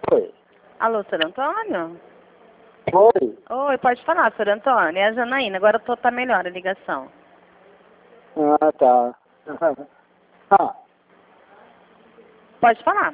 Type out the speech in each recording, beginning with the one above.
Oi. Alô, Sr. Antônio? Oi. Oi, pode falar, Sr. Antônio. É a Janaína, agora tá melhor a ligação. Ah, tá. Ah, Pode falar.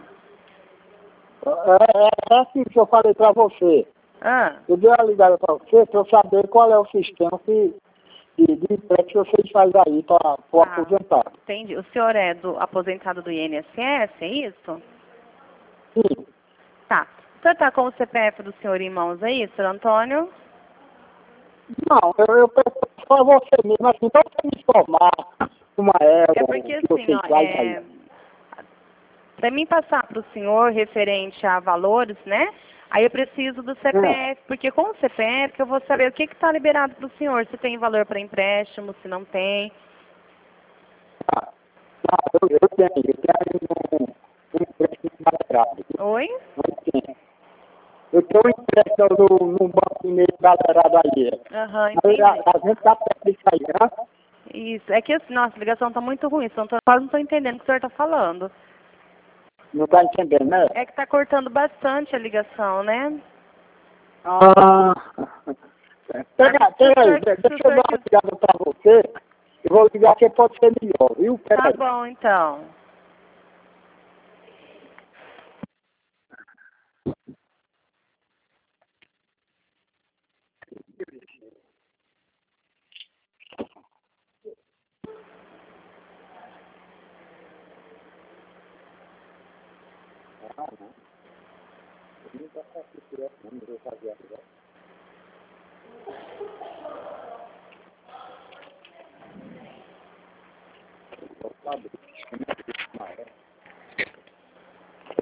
é assim que eu falei pra você. Ah, Eu dei uma ligada pra você pra eu saber qual é o sistema de empréstimo que vocês fazem aí para o aposentado. entendi. O senhor é aposentado do INSS, é isso? Sim. Tá. O senhor tá com o CPF do senhor em mãos aí, Sr. Antônio? Não, eu peço só você mesmo, assim, pra você me informar como é É o porque que assim, vocês ó, fazem aí. para mim passar para o senhor referente a valores, né? Aí eu preciso do CPF, porque com o CPF eu vou saber o que está liberado para o senhor, se tem valor para empréstimo, se não tem. Ah, não, eu tenho um empréstimo galerado. Oi? Eu tenho um empréstimo num banco meio galerado aí. Aham, Mas entendi. a gente tá perto disso aí, né? Isso. É que assim, nossa, a ligação tá muito ruim, quase não estou entendendo o que o senhor está falando. Não tá entendendo, né? É que está cortando bastante a ligação, né? Ah, pega aí, deixa eu dar uma ligada pra você. Eu vou ligar que pode ser melhor, viu? Pera Tá aí. bom, então.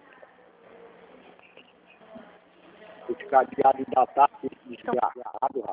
Esse cadeado da tarde, desgraçado, rapaz.